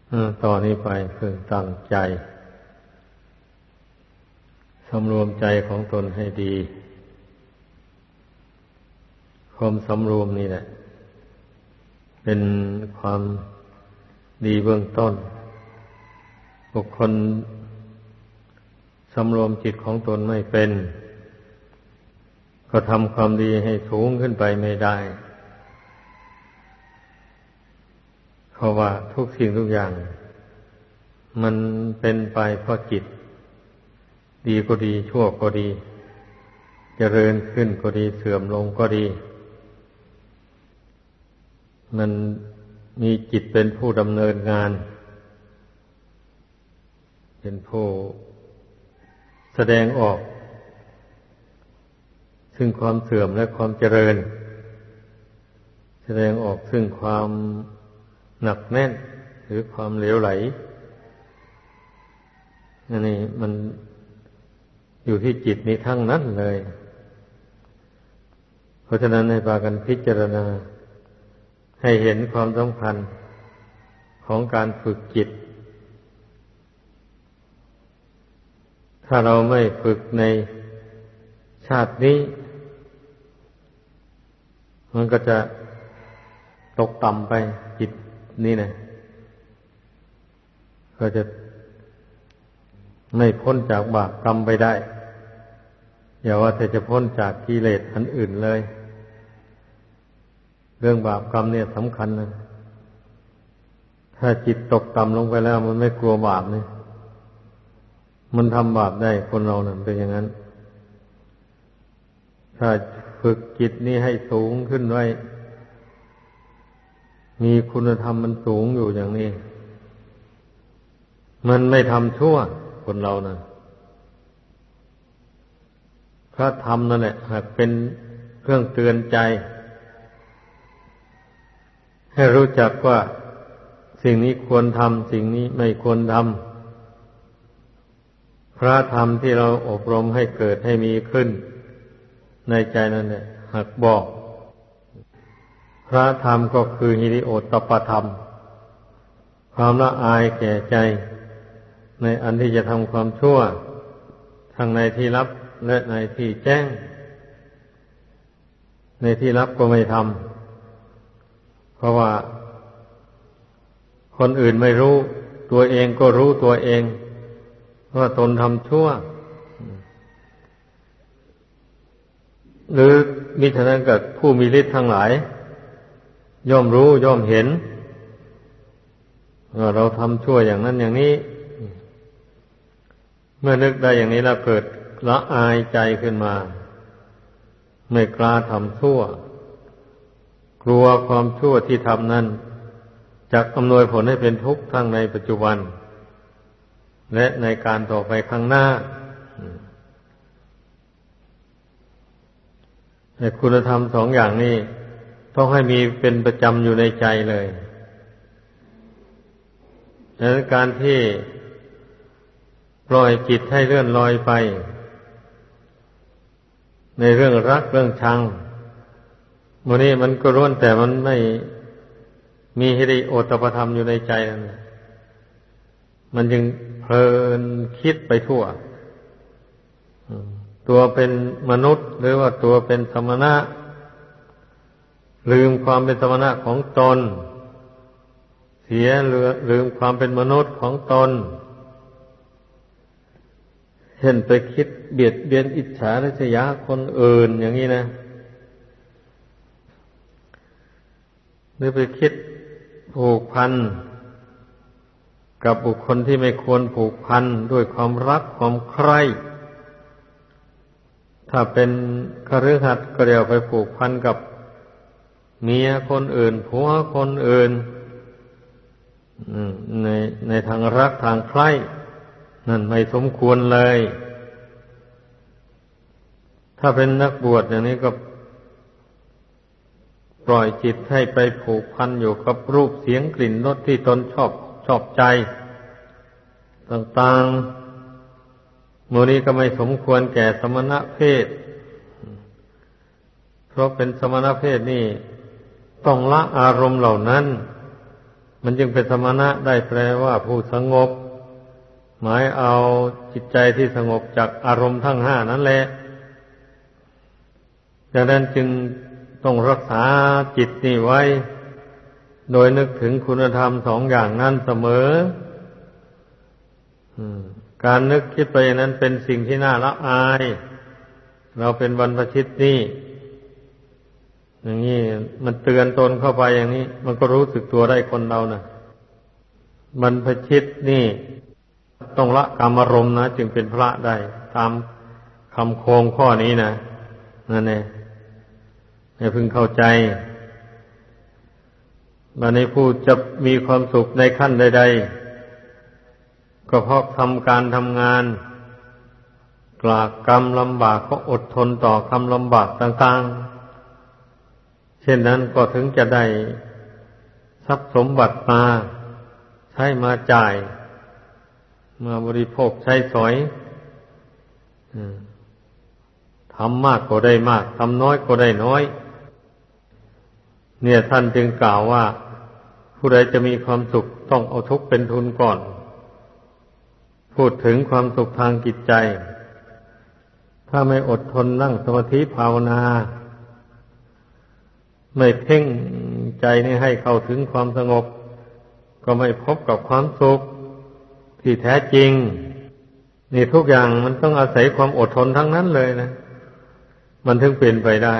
ต่อนนี้ไปพึงตั้งใจสำรวมใจของตนให้ดีความสำรวมนี่แหละเป็นความดีเบื้องต้นบุคคลสำรวมจิตของตนไม่เป็นก็ทำความดีให้สูงขึ้นไปไม่ได้เพราะว่าทุกสิ่งทุกอย่างมันเป็นไปเพราะจิตดีก็ดีชั่วก็ดีเจริญขึ้นก็ดีเสื่อมลงก็ดีมันมีจิตเป็นผู้ดำเนินงานเป็นผู้แสดงออกซึ่งความเสื่อมและความเจริญแสดงออกซึ่งความหนักแน่นหรือความเหลวไหลอันนี้มันอยู่ที่จิตนี้ทั้งนั้นเลยเพราะฉะนั้นให้พากันพิจารณาให้เห็นความสำคัญของการฝึกจิตถ้าเราไม่ฝึกในชาตินี้มันก็จะตกต่ำไปจิตนี่นะก็จะไม่พ้นจากบาปกรรมไปได้อย่าว่าแต่จะพ้นจากกิเลสอันอื่นเลยเรื่องบาปกรรมเนี่ยสำคัญนะถ้าจิตตกต่ำลงไปแล้วมันไม่กลัวบาปเนี่ยมันทำบาปได้คนเรานั่นเป็นอย่างนั้นถ้าฝึกจิตนี้ให้สูงขึ้นไว้มีคุณธรรมมันสูงอยู่อย่างนี้มันไม่ทำชั่วคนเรานะพระธรรมนั่นแหละหากเป็นเครื่องเตือนใจให้รู้จักว่าสิ่งนี้ควรทำสิ่งนี้ไม่ควรทำพระธรรมที่เราอบรมให้เกิดให้มีขึ้นในใจนั่นแหละหากบอกพระธรรมก็คือหิริโอตตัปปธรรมความละอายแก่ใจในอันที่จะทำความชั่วทั้งในที่ลับและในที่แจ้งในที่ลับก็ไม่ทำเพราะว่าคนอื่นไม่รู้ตัวเองก็รู้ตัวเองว่าตนทำชั่วหรือมิฉะนั้นกับผู้มีฤทธิ์ทั้งหลายย่อมรู้ย่อมเห็นว่าเราทำชั่วอย่างนั้นอย่างนี้เมื่อนึกได้อย่างนี้แล้วเกิดละอายใจขึ้นมาไม่กล้าทำชั่วกลัวความชั่วที่ทำนั้นจะอำนวยผลให้เป็นทุกข์ทั้งในปัจจุบันและในการต่อไปข้างหน้าแต่คุณธรรมสองอย่างนี้ต้องให้มีเป็นประจำอยู่ในใจเลยดังนั้นการที่ปล่อยจิตให้เลื่อนลอยไปในเรื่องรักเรื่องชังมื้อนี้มันก็ล้วนแต่มันไม่มีหิริโอตตัปปธรรมอยู่ในใจนั่นแหละมันจึงเพลินคิดไปทั่วตัวเป็นมนุษย์หรือว่าตัวเป็นสมณะลืมความเป็นสมณะของตนเสียลืมความเป็นมนุษย์ของตนเช่นไปคิดเบียดเบียนอิจฉาริษยาคนอื่นอย่างนี้นะหรือไปคิดผูกพันกับบุคคลที่ไม่ควรผูกพันด้วยความรักความใคร่ถ้าเป็นคฤหัสถ์ก็เดี๋ยวไปผูกพันกับเมียคนอื่นผัวคนอื่นในทางรักทางใคร่นั่นไม่สมควรเลยถ้าเป็นนักบวชอย่างนี้ก็ปล่อยจิตให้ไปผูกพันอยู่กับรูปเสียงกลิ่นรสที่ตนชอบใจต่างๆหมู่นี้ก็ไม่สมควรแก่สมณเพศเพราะเป็นสมณเพศนี่ต้องละอารมณ์เหล่านั้นมันจึงเป็นสมณะได้แปลว่าผู้สงบหมายเอาจิตใจที่สงบจากอารมณ์ทั้งห้านั่นแหละดังนั้นจึงต้องรักษาจิตนี่ไว้โดยนึกถึงคุณธรรมสองอย่างนั้นเสมอการนึกคิดไปนั้นเป็นสิ่งที่น่าละอายเราเป็นบรรพชิตนี่อย่างนี้มันเตือนตนเข้าไปอย่างนี้มันก็รู้สึกตัวได้คนเรานะบรรพชิตนี่ต้องละกามารมณ์นะจึงเป็นพระได้ตามคำโครงข้อนี้นะนั่นเองให้พึงเข้าใจบัดนี้ผู้จะมีความสุขในขั้นใดๆก็เพราะทำการทำงานกลากกรรมลำบากก็อดทนต่อคำลำบากต่างๆเช่นนั้นก็ถึงจะได้ทรัพย์สมบัติมาใช้มาจ่ายมาบริโภคใช้สอยทำมากก็ได้มากทำน้อยก็ได้น้อยเนี่ยท่านจึงกล่าวว่าผู้ใดจะมีความสุขต้องเอาทุกข์เป็นทุนก่อนพูดถึงความสุขทางจิตใจถ้าไม่อดทนนั่งสมาธิภาวนาไม่เพ่งใจนี่ให้เข้าถึงความสงบก็ไม่พบกับความสุขที่แท้จริงนี่ทุกอย่างมันต้องอาศัยความอดทนทั้งนั้นเลยนะมันถึงเป็นไปได้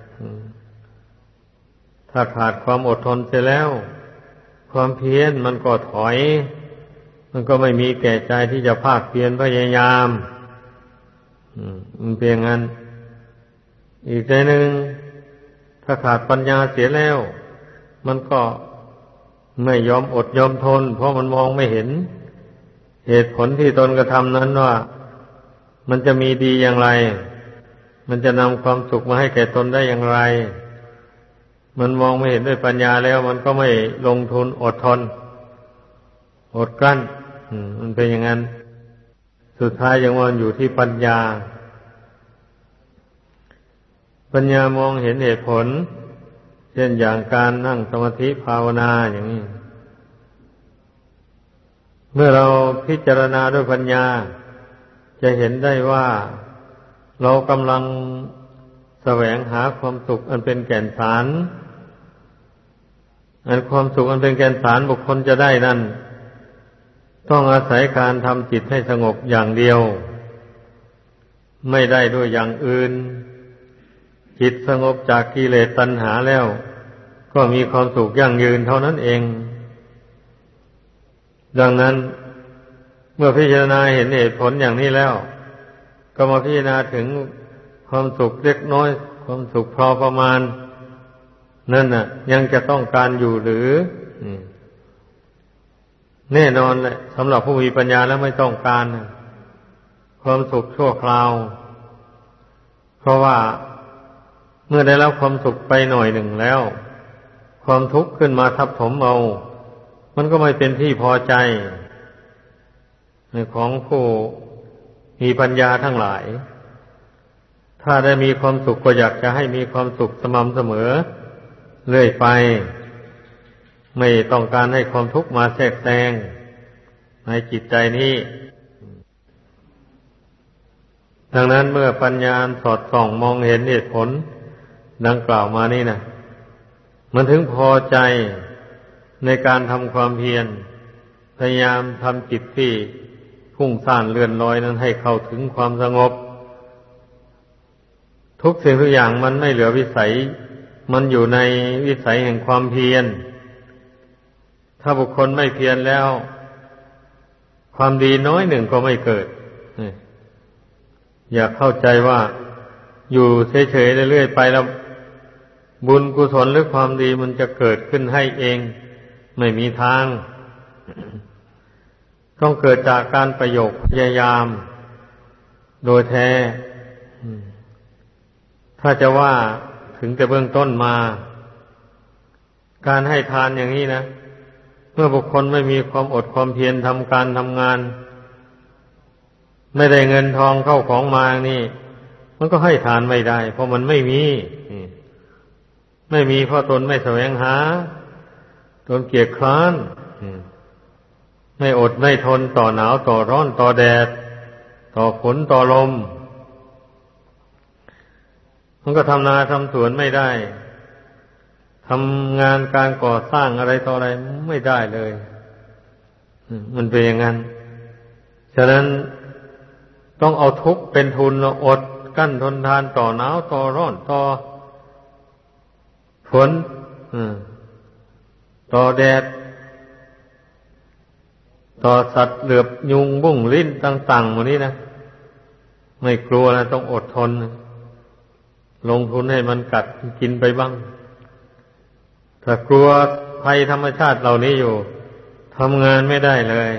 ถ้าขาดความอดทนเสียแล้วความเพียรมันก็ถอยมันก็ไม่มีแก่ใจที่จะภาคเพียรพยายามมันเป็นอย่างนั้นอีกใจหนึ่งถ้าขาดปัญญาเสียแล้วมันก็ไม่ยอมอดยอมทนเพราะมันมองไม่เห็นเหตุผลที่ตนกระทำนั้นว่ามันจะมีดีอย่างไรมันจะนำความสุขมาให้แก่ตนได้อย่างไรมันมองไม่เห็นด้วยปัญญาแล้วมันก็ไม่ลงทุนอดทนอดกลั้นมันเป็นอย่างนั้นสุดท้ายยังวนอยู่ที่ปัญญาปัญญามองเห็นเหตุผลเช่นอย่างการนั่งสมาธิภาวนาอย่างนี้เมื่อเราพิจารณาด้วยปัญญาจะเห็นได้ว่าเรากำลังแสวงหาความสุขอันเป็นแก่นสารอันความสุขอันเป็นแก่นสารบุคคลจะได้นั่นต้องอาศัยการทำจิตให้สงบอย่างเดียวไม่ได้ด้วยอย่างอื่นจิตสงบจากกิเลสตัณหาแล้วก็มีความสุขยั่งยืนเท่านั้นเองดังนั้นเมื่อพิจารณาเห็นเหตุผลอย่างนี้แล้วก็มาพิจารณาถึงความสุขเล็กน้อยความสุขพอประมาณนั่นน่ะยังจะต้องการอยู่หรือแน่นอนแหละสำหรับผู้มีปัญญาแล้วไม่ต้องการความสุขชั่วคราวเพราะว่าเมื่อได้รับความสุขไปหน่อยหนึ่งแล้วความทุกข์ขึ้นมาทับถมเอามันก็ไม่เป็นที่พอใจของผู้มีปัญญาทั้งหลายถ้าได้มีความสุขก็อยากจะให้มีความสุขสม่ำเสมอเรื่อยไปไม่ต้องการให้ความทุกข์มาแทรกแซงในจิตใจนี้ดังนั้นเมื่อปัญญาสอดส่องมองเห็นเหตุผลดังกล่าวมานี่นะมันถึงพอใจในการทำความเพียรพยายามทำจิตที่พุ่งซ่านเลื่อนลอยนั้นให้เข้าถึงความสงบทุกสิ่งทุกอย่างมันไม่เหลือวิสัยมันอยู่ในวิสัยแห่งความเพียรถ้าบุคคลไม่เพียรแล้วความดีน้อยหนึ่งก็ไม่เกิดอย่าเข้าใจว่าอยู่เฉยๆเรื่อยๆไปแล้วบุญกุศลหรือความดีมันจะเกิดขึ้นให้เองไม่มีทางต้องเกิดจากการประโยคพยายามโดยแท้ถ้าจะว่าถึงแต่เบื้องต้นมาการให้ทานอย่างนี้นะเมื่อบุคคลไม่มีความอดความเพียรทำการทำงานไม่ได้เงินทองเข้าของมานี่มันก็ให้ทานไม่ได้เพราะมันไม่มีเพราะตนไม่แสวงหาจนเกียจคร้านไม่อดไม่ทนต่อหนาวต่อร้อนต่อแดดต่อฝนต่อลมมันก็ทำนาทำสวนไม่ได้ทำงานการก่อสร้างอะไรต่ออะไรไม่ได้เลยมันเป็นอย่างนั้นฉะนั้นต้องเอาทุกข์เป็นทุนอดกั้นทนทานต่อหนาวต่อร้อนต่อฝนต่อแดดต่อสัตว์เหลือบยุงบุ้งลิ้นต่างๆหมดนี้นะไม่กลัวนะต้องอดทนลงทุนให้มันกัดกินไปบ้างถ้ากลัวภัยธรรมชาติเหล่านี้อยู่ทำงานไม่ได้เลย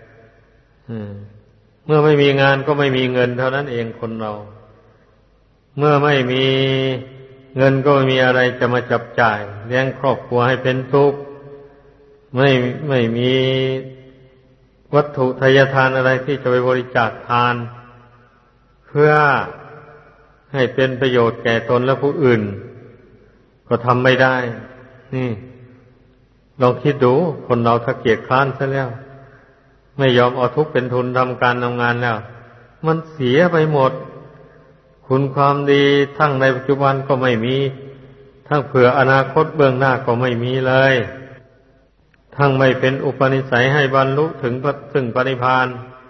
เมื่อไม่มีงานก็ไม่มีเงินเท่านั้นเองคนเราเมื่อไม่มีเงินก็ไม่มีอะไรจะมาจับจ่ายเลี้ยงครอบครัวให้เป็นสุขไม่มีวัตถุทายทานอะไรที่จะไปบริจาคทานเพื่อให้เป็นประโยชน์แก่ตนและผู้อื่นก็ทำไม่ได้นี่ลองคิดดูคนเราถ้าเกียจคร้านซะแล้วไม่ยอมเอาทุกข์เป็นทุนทำการทำงานแล้วมันเสียไปหมดคุณความดีทั้งในปัจจุบันก็ไม่มีทั้งเผื่ออนาคตเบื้องหน้าก็ไม่มีเลยทั้งไม่เป็นอุปนิสัยให้บรรลุถึงซึ่งปณิพพาน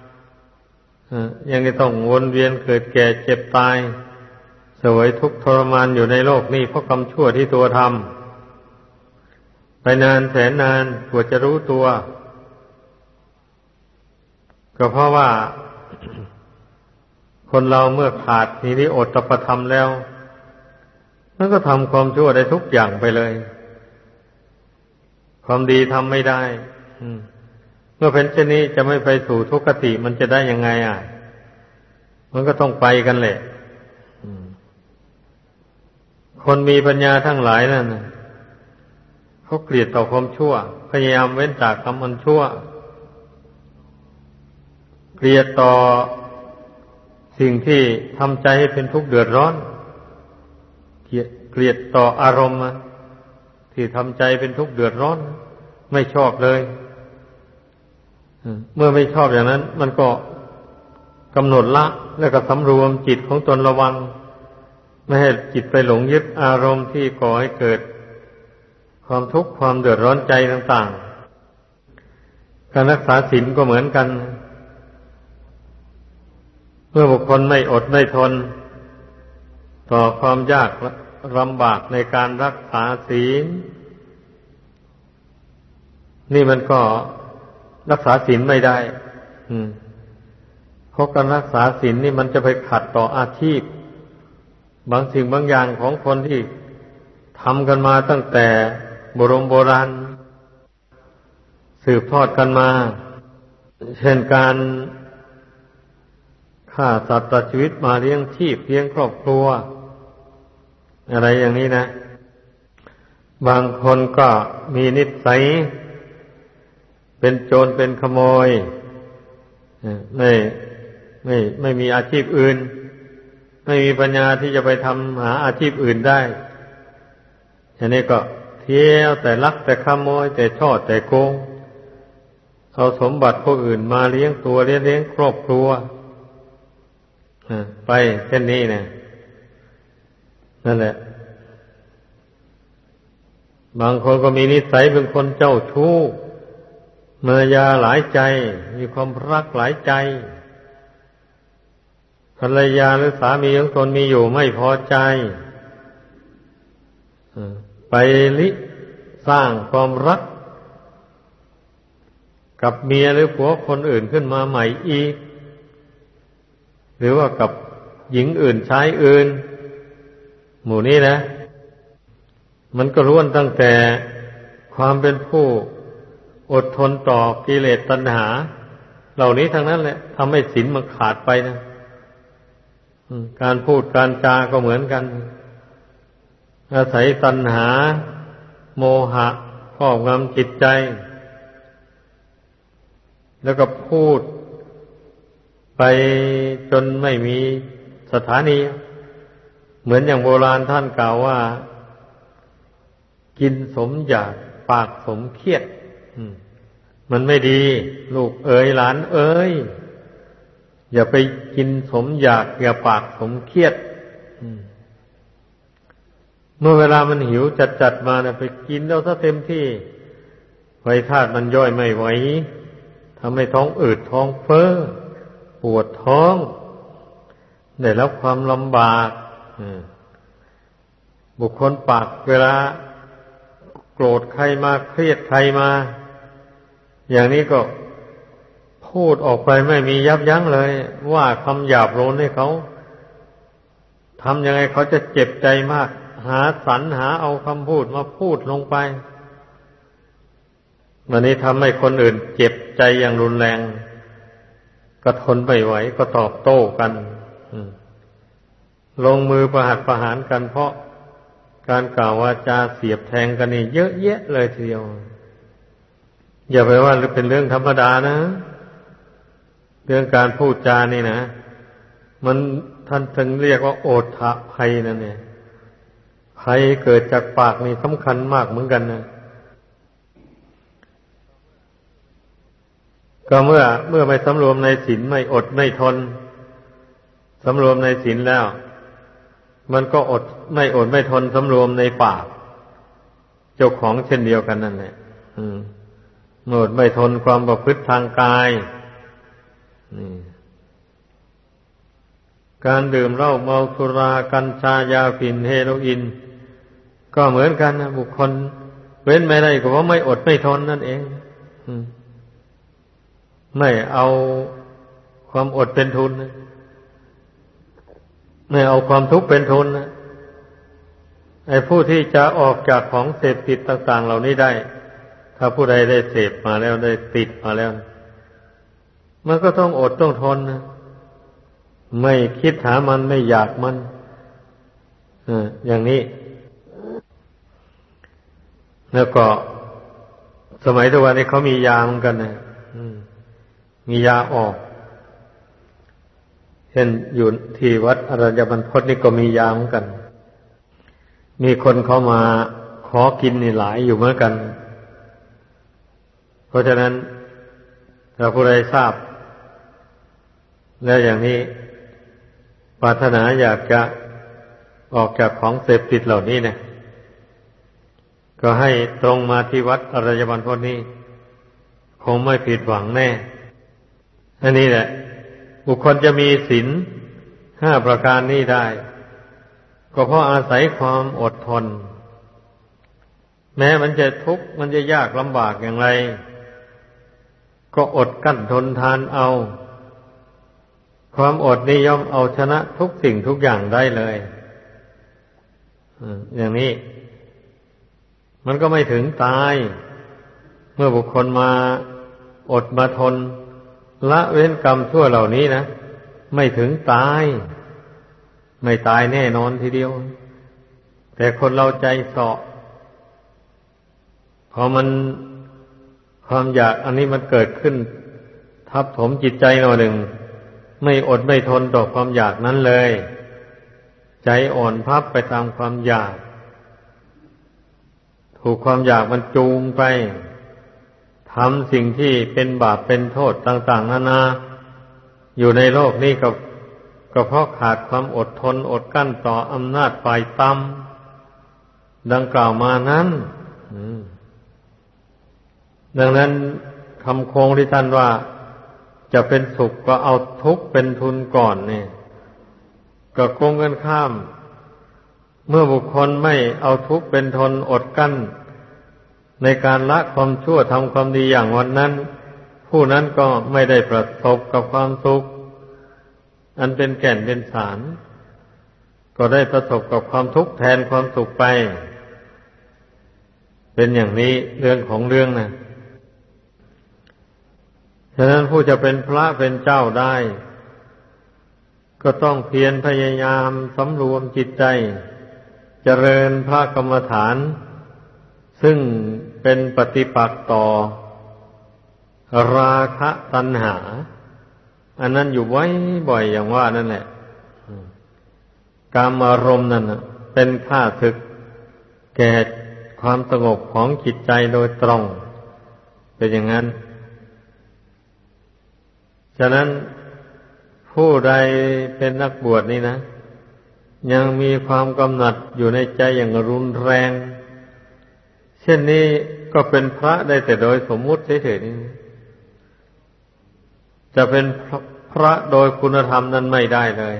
ยังต้องวนเวียนเกิดแก่เจ็บตายเสวยทุกข์ทรมานอยู่ในโลกนี้เพราะกรรมชั่วที่ตัวทำไปนานแสนนานกว่าจะรู้ตัวก็เพราะว่าคนเราเมื่อขาดนิริโอตปธรรมแล้วมันก็ทำความชั่วได้ทุกอย่างไปเลยความดีทำไม่ได้เมื่อเป็นเช่นนี้จะไม่ไปสู่ทุกขติมันจะได้ยังไงมันก็ต้องไปกันแหละคนมีปัญญาทั้งหลายนั่นเขาเกลียดต่อความชั่วพยายามเว้นจากกรรมอันชั่วเกลียดต่อสิ่งที่ทำใจให้เป็นทุกข์เดือดร้อนเกลียดต่ออารมณ์ที่ทำใจเป็นทุกข์เดือดร้อนไม่ชอบเลยเมื่อไม่ชอบอย่างนั้นมันก็กำหนดละแล้วก็สำรวมจิตของตนระวังไม่ให้จิตไปหลงยึดอารมณ์ที่ก่อให้เกิดความทุกข์ความเดือดร้อนใจต่างๆการรักษาศีลก็เหมือนกันเมื่อบุคคลไม่อดไม่ทนต่อความยากลำบากในการรักษาศีลนี่มันก็รักษาศีลไม่ได้เพราะการรักษาศีลนี่มันจะไปขัดต่ออาชีพบางสิ่งบางอย่างของคนที่ทำกันมาตั้งแต่โบราณสืบทอดกันมาเช่นการฆ่าสัตว์ตัดชีวิตมาเลี้ยงชีพเลี้ยงครอบครัวอะไรอย่างนี้นะบางคนก็มีนิสัยเป็นโจรเป็นขโมยไม่มีอาชีพอื่นไม่มีปัญญาที่จะไปทำหาอาชีพอื่นได้อย่างนี้ก็เที่ยวแต่ลักแต่ขโมยแต่ช่อแต่โกงเอาสมบัติผู้อื่นมาเลี้ยงตัวเลี้ยงครอบครัวไปเช่นนี้นะนั่นแหละบางคนก็มีนิสัยเป็นคนเจ้าชู้เมายาหลายใจมีความรักหลายใจภรรยาหรือสามีของตนมีอยู่ไม่พอใจไปสร้างความรักกับเมียหรือผัวคนอื่นขึ้นมาใหม่อีกหรือว่ากับหญิงอื่นชายอื่นหมู่นี้นะมันก็ล้วนตั้งแต่ความเป็นผู้อดทนต่อกิเลสตัณหาเหล่านี้ทั้งนั้นแหละทำให้ศีลมันขาดไปนะการพูดการจาก็เหมือนกันอาศัยตัณหาโมหะครอบงำจิตใจแล้วก็พูดไปจนไม่มีสถานีเหมือนอย่างโบราณท่านกล่าวว่ากินสมอยากปากสมเครียดมันไม่ดีลูกเอ๋ยหลานเอ๋ยอย่าไปกินสมอยากอย่าปากสมเครียดเมื่อเวลามันหิวจัดๆมาเนี่ยไปกินเอาซะเต็มที่ไฟธาตุมันย่อยไม่ไหวทำให้ท้องอืดท้องเฟ้อปวดท้องได้รับความลำบากบุคคลปากเวลาโกรธใครมาเครียดใครมาอย่างนี้ก็พูดออกไปไม่มียับยั้งเลยว่าคำหยาบโลนให้เขาทำยังไงเขาจะเจ็บใจมากหาสรรหาเอาคำพูดมาพูดลงไปวันนี้ทำให้คนอื่นเจ็บใจอย่างรุนแรงก็ทนไม่ไหวก็ตอบโต้กันลงมือประหัตประหารกันเพราะการกล่าววาจาเสียบแทงกันนี่เยอะแยะเลยทีเดียวอย่าไปว่าเป็นเรื่องธรรมดานะเรื่องการพูดจานี่นะมันท่านถึงเรียกว่าโอทะภัยนั่นเนี่ยภัยเกิดจากปากนี่สำคัญมากเหมือนกันนะก็เมื่อไม่สำรวมในศีลไม่อดไม่ทนสำรวมในศีลแล้วมันก็อดไม่ทนสำรวมในปากเจ้าของเช่นเดียวกันนั่นแหละอดไม่ทนความประพฤติทางกายการดื่มเหล้าเมาสุรากัญชายาฝิ่นเฮโรอีนก็เหมือนกันนะบุคคลเว้นไม่ได้ก็เพราะไม่อดไม่ทนนั่นเองไม่เอาความอดเป็นทุนนะไม่เอาความทุกข์เป็นทุนนะไอ้ผู้ที่จะออกจากของเสพติดต่างๆเหล่านี้ได้ถ้าผู้ใดได้เสพมาแล้วได้ติดมาแล้วมันก็ต้องอดต้องทนนะไม่คิดหามันไม่อยากมันอย่างนี้แล้วก็สมัยทุกวันนี้เขามียาเหมือนกันนะมียาออกเช่นอยู่ที่วัดอรัญญบรรพตนี่ก็มียาเหมือนกันมีคนเข้ามาขอกินนี่หลายอยู่เหมือนกันเพราะฉะนั้นถ้าผู้ใดทราบแล้วอย่างนี้ปรารถนาอยากจะออกจากของเสพติดเหล่านี้เนี่ยก็ให้ตรงมาที่วัดอรัญญบรรพตนี้คงไม่ผิดหวังแน่อันนี้แหละบุคคลจะมีศีล5ประการนี้ได้ก็เพราะอาศัยความอดทนแม้มันจะทุกข์มันจะยากลำบากอย่างไรก็อดกั้นทนทานเอาความอดนี้ย่อมเอาชนะทุกสิ่งทุกอย่างได้เลยอย่างนี้มันก็ไม่ถึงตายเมื่อบุคคลมาอดมาทนละเว้นกรรมชั่วเหล่านี้นะไม่ถึงตายไม่ตายแน่นอนทีเดียวแต่คนเราใจเสาะพอมันความอยากอันนี้มันเกิดขึ้นทับถมจิตใจหน่อยหนึ่งไม่อดไม่ทนต่อความอยากนั้นเลยใจอ่อนพับไปตามความอยากถูกความอยากมันจูงไปทำสิ่งที่เป็นบาปเป็นโทษต่างๆนานาอยู่ในโลกนี้ก็เพราะขาดความอดทนอดกั้นต่ออำนาจฝ่ายต่ำดังกล่าวมานั้นดังนั้นคำโคงที่ท่านว่าจะเป็นสุขก็เอาทุกข์เป็นทุนก่อนเนี่ยก็โกงกันข้ามเมื่อบุคคลไม่เอาทุกข์เป็นทนอดกั้นในการละความชั่วทำความดีอย่างวันนั้นผู้นั้นก็ไม่ได้ประสบกับความสุขอันเป็นแก่นเป็นสารก็ได้ประสบกับความทุกข์แทนความสุขไปเป็นอย่างนี้เรื่องของเรื่องนะฉะนั้นผู้จะเป็นพระเป็นเจ้าได้ก็ต้องเพียรพยายามสำรวมจิตใจเจริญพระกรรมฐานซึ่งเป็นปฏิปักษ์ต่อราคะตัณหาอันนั้นอยู่ไว้บ่อยอย่างว่านั่นแหละกามารมณ์นั่นเป็นข้าศึกแก่ความสงบของจิตใจโดยตรงเป็นอย่างนั้นฉะนั้นผู้ใดเป็นนักบวชนี่นะยังมีความกำหนัดอยู่ในใจอย่างรุนแรงเช่นนี้ก็เป็นพระได้แต่โดยสมมุติเฉยๆนี่จะเป็นพระโดยคุณธรรมนั้นไม่ได้เลย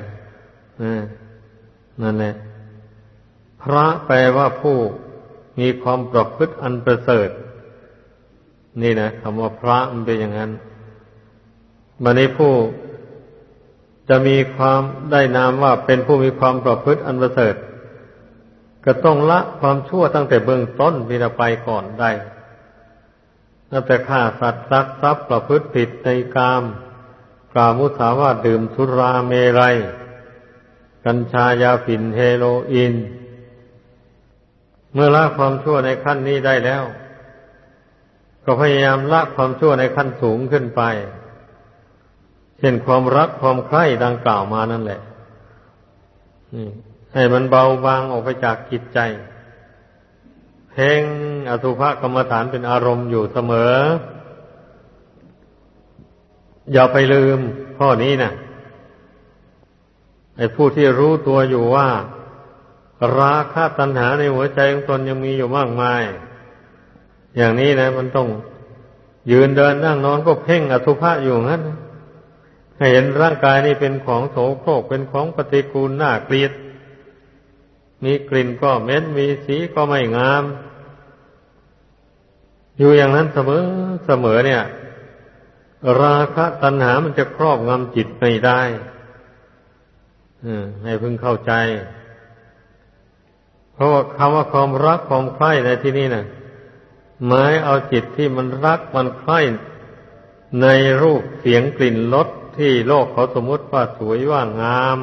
นั่นแหละพระแปลว่าผู้มีความประพฤติอันประเสริฐนี่นะคำว่าพระมันเป็นอย่างนั้นบัดนี้ผู้จะมีความได้นามว่าเป็นผู้มีความประพฤติอันประเสริฐก็ต้องละความชั่วตั้งแต่เบื้องต้นพิจารณาไปก่อนได้ตั้งแต่ฆ่าสัตว์ลักทรัพย์ประพฤติผิดในกามกล่าวมุสาวาทดื่มสุราเมรัยกัญชายาฝิ่นเฮโรอีนเมื่อละความชั่วในขั้นนี้ได้แล้วก็พยายามละความชั่วในขั้นสูงขึ้นไปเช่นความรักความใคร่ดังกล่าวมานั่นแหละให้มันเบาบางออกไปจากจิตใจเพ่งอสุภกรรมฐานเป็นอารมณ์อยู่เสมออย่าไปลืมข้อนี้นะไอ้ผู้ที่รู้ตัวอยู่ว่าราคะตัณหาในหัวใจของตนยังมีอยู่มากมายอย่างนี้นะมันต้องยืนเดินนั่งนอนก็เพ่งอสุภะอยู่งั้นให้เห็นร่างกายนี้เป็นของโสโครกเป็นของปฏิกูลน่าเกลียดมีกลิ่นก็เหม็นมีสีก็ไม่งามอยู่อย่างนั้นเสมอเนี่ยราคะตัณหามันจะครอบงำจิตไม่ได้ให้พึงเข้าใจเพราะว่าคำว่าความรักความใคร่ในที่นี้นะหมายเอาจิตที่มันรักมันใคร่ในรูปเสียงกลิ่นรสที่โลกเขาสมมติว่าสวยว่างาม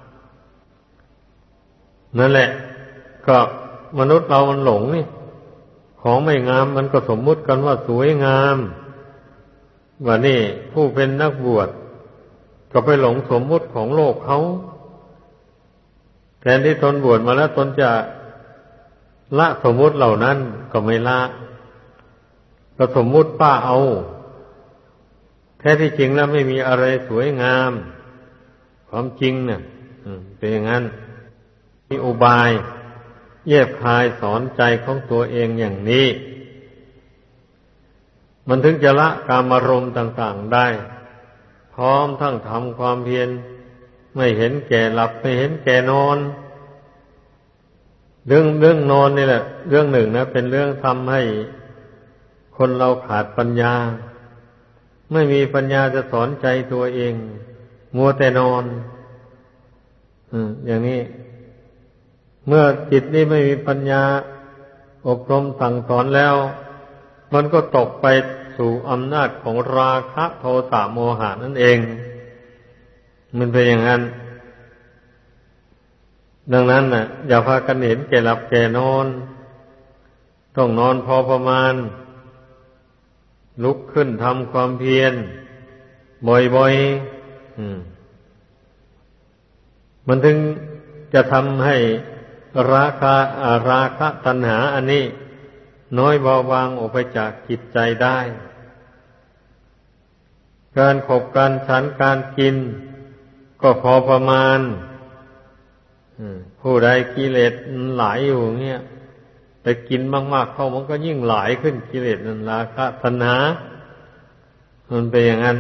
นั่นแหละก็มนุษย์เรามันหลงนี่ของไม่งามมันก็สมมุติกันว่าสวยงามว่านี่ผู้เป็นนักบวชก็ไปหลงสมมุติของโลกเขาแทนที่ตนบวชมาแล้วตนจะละสมมุติเหล่านั้นก็ไม่ละก็สมมุติป้าเอาแท้ที่จริงแล้วไม่มีอะไรสวยงามความจริงเนี่ยเป็นอย่างนั้นมีอุบายแยบคายสอนใจของตัวเองอย่างนี้มันถึงจะละกามารมณ์ต่างๆได้พร้อมทั้งทำความเพียรไม่เห็นแก่หลับไม่เห็นแก่นอนเรื่องนอนนี่แหละเรื่องหนึ่งนะเป็นเรื่องทำให้คนเราขาดปัญญาไม่มีปัญญาจะสอนใจตัวเองมัวแต่นอนอย่างนี้เมื่อจิตนี้ไม่มีปัญญาอบรมสั่งสอนแล้วมันก็ตกไปสู่อำนาจของราคะโทสะโมหะนั่นเองมันเป็นอย่างนั้นดังนั้นน่ะอย่าพากันเห็นแก่หลับแก่นอนต้องนอนพอประมาณลุกขึ้นทำความเพียรบ่อยๆมันถึงจะทำให้ราคะตัณหาอันนี้น้อยเบาบางออกไปจากจิตใจได้การขบการฉันการกินก็พอประมาณผู้ใดกิเลสหลายอยู่เงี้ยไปกินมากๆเข้ามันก็ยิ่งหลายขึ้นกิเลสนั้นราคะตัณหามันเป็นอย่างนั้น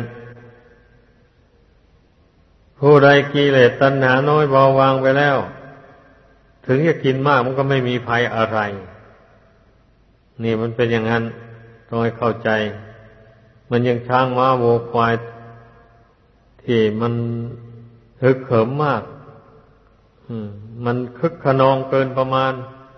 ผู้ใดกิเลสตัณหาน้อยเบาบางไปแล้วถึงจะกินมากมันก็ไม่มีภัยอะไรนี่มันเป็นอย่างนั้นต้องให้เข้าใจมันยังช้างม้าวัวควายที่มันฮึกเหิมมากมันคึกขนองเกินประมาณ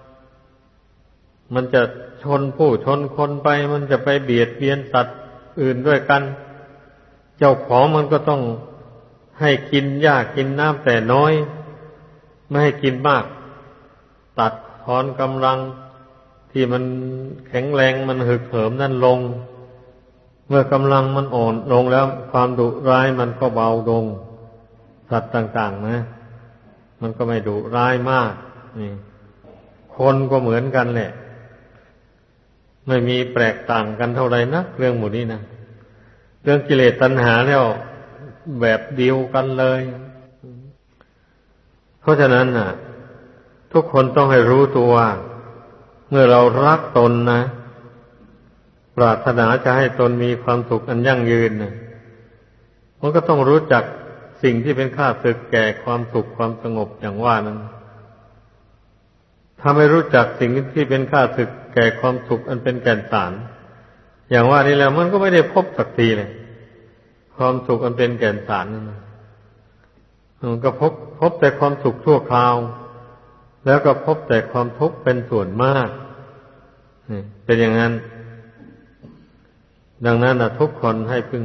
มันจะชนผู้ชนคนไปมันจะไปเบียดเบียนสัตว์อื่นด้วยกันเจ้าของมันก็ต้องให้กินหญ้ากินน้ำแต่น้อยไม่ให้กินมากตัดทอนกำลังที่มันแข็งแรงมันฮึกเหิมนั่นลงเมื่อกำลังมันอ่อนลงแล้วความดุร้ายมันก็เบาลงสัตว์ต่างๆนะมันก็ไม่ดุร้ายมากนี่คนก็เหมือนกันแหละไม่มีแปลกต่างกันเท่าไรนักเรื่องหมู่นี้นะเรื่องกิเลสตัณหาแล้วแบบเดียวกันเลยเพราะฉะนั้นน่ะทุกคนต้องให้รู้ตัวเมื่อเรารักตนนะปรารถนาจะให้ตนมีความสุขอันยั่งยืนนะมันก็ต้องรู้จักสิ่งที่เป็นข้าศึกแก่ความสุขความสงบอย่างว่านั้นถ้าไม่รู้จักสิ่งที่เป็นข้าศึกแก่ความสุขอันเป็นแก่นสารอย่างว่านี้แล้วมันก็ไม่ได้พบสักทีเลยความสุขอันเป็นแก่นสารนั่นมันก็พบแต่ความสุขชั่วคราวแล้วก็พบแต่ความทุกข์เป็นส่วนมากเป็นอย่างนั้นดังนั้นทุกคนให้พึง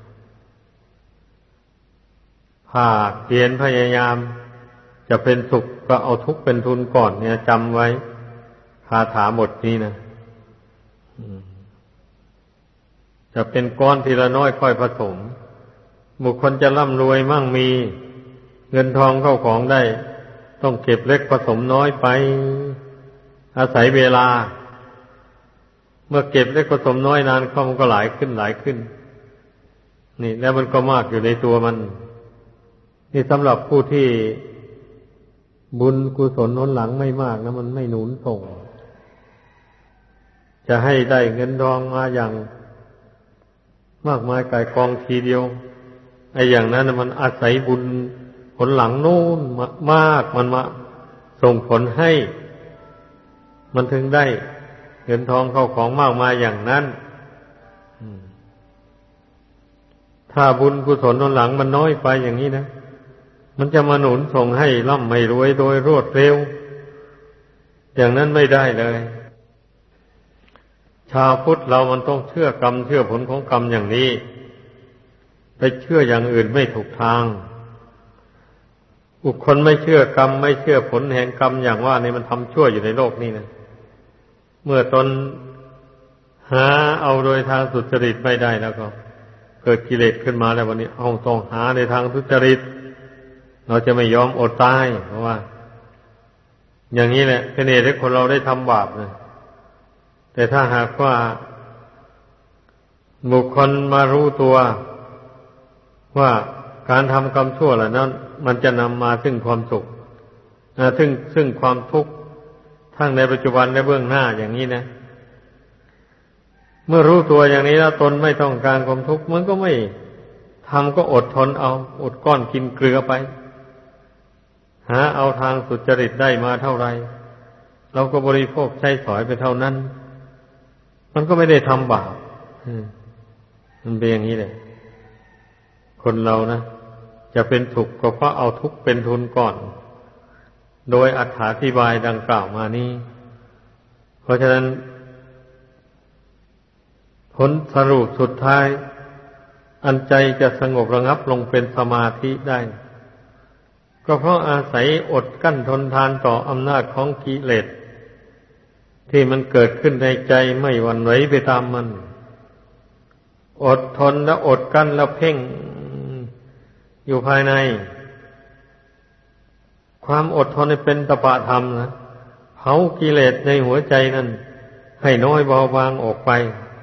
ภาคเพียรพยายามจะเป็นสุขก็เอาทุกข์เป็นทุนก่อนเนี่ยจำไว้คาถาบทนี้นะจะเป็นก้อนทีละน้อยค่อยผสมบุคคลจะร่ำรวยมั่งมีเงินทองเข้าของได้ต้องเก็บเล็กผสมน้อยไปอาศัยเวลาเมื่อเก็บเล็กผสมน้อยนานเข้ามันก็หลายขึ้นนี่แล้วมันก็มากอยู่ในตัวมันนี่สำหรับผู้ที่บุญกุศลหนุนหลังไม่มากนะมันไม่หนุนส่งจะให้ได้เงินทองมาอย่างมากมายก่ายกองทีเดียวไอ้อย่างนั้นมันอาศัยบุญผลหลังนู่นมากมันมาส่งผลให้มันถึงได้เงินทองเข้าของมากมายอย่างนั้นถ้าบุญกุศลหนุนหลังมันน้อยไปอย่างนี้นะมันจะมาหนุนส่งให้ร่ำให้รวยโดยรวดเร็วอย่างนั้นไม่ได้เลยชาวพุทธเรามันต้องเชื่อกรรมเชื่อผลของกรรมอย่างนี้ไปเชื่ออย่างอื่นไม่ถูกทางบุคคลไม่เชื่อกรรมไม่เชื่อผลแห่งกรรมอย่างว่านี่มันทำชั่วอยู่ในโลกนี้นะเมื่อตนหาเอาโดยทางสุจริตไม่ได้แล้วก็เกิดกิเลสขึ้นมาแล้ววันนี้เอาต้องหาในทางทุจริตเราจะไม่ยอมอดตายเพราะว่าอย่างนี้แหละเป็นเหตุให้คนเราได้ทำบาปนะแต่ถ้าหากว่าบุคคลมารู้ตัวว่าการทำกรรมชั่วเหล่านั้นมันจะนำมาซึ่งความสุขซึ่งความทุกข์ทั้งในปัจจุบันและเบื้องหน้าอย่างนี้นะเมื่อรู้ตัวอย่างนี้แล้วตนไม่ต้องการความทุกข์มันก็ไม่ทำก็อดทนเอาอดก้อนกินเกลือไปหาเอาทางสุจริตได้มาเท่าไรเราก็บริโภคใช้สอยไปเท่านั้นมันก็ไม่ได้ทำบาปมันเป็นอย่างนี้เลยคนเรานะจะเป็นสุขก็เพราะเอาทุกข์เป็นทุนก่อนโดยอธิบายดังกล่าวมานี้เพราะฉะนั้นผลสรุปสุดท้ายอันใจจะสงบระงับลงเป็นสมาธิได้ก็เพราะอาศัยอดกั้นทนทานต่ออำนาจของกิเลสที่มันเกิดขึ้นในใจไม่หวั่นไหวไปตามมันอดทนแล้วอดกั้นแล้วเพ่งอยู่ภายในความอดทนเป็นตปะธรรมนะเผากิเลสในหัวใจนั้นให้น้อยเบาบางออกไป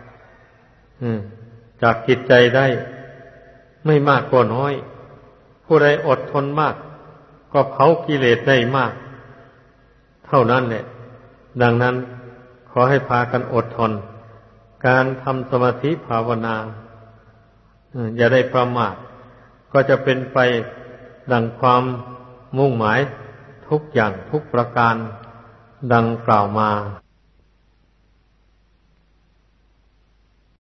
จากจิตใจได้ไม่มากก็น้อยผู้ใดอดทนมากก็เผากิเลสได้มากเท่านั้นแหละดังนั้นขอให้พากันอดทนการทำสมาธิภาวนาอย่าได้ประมาทก็จะเป็นไปดังความมุ่งหมายทุกอย่างทุกประการดังกล่าวมา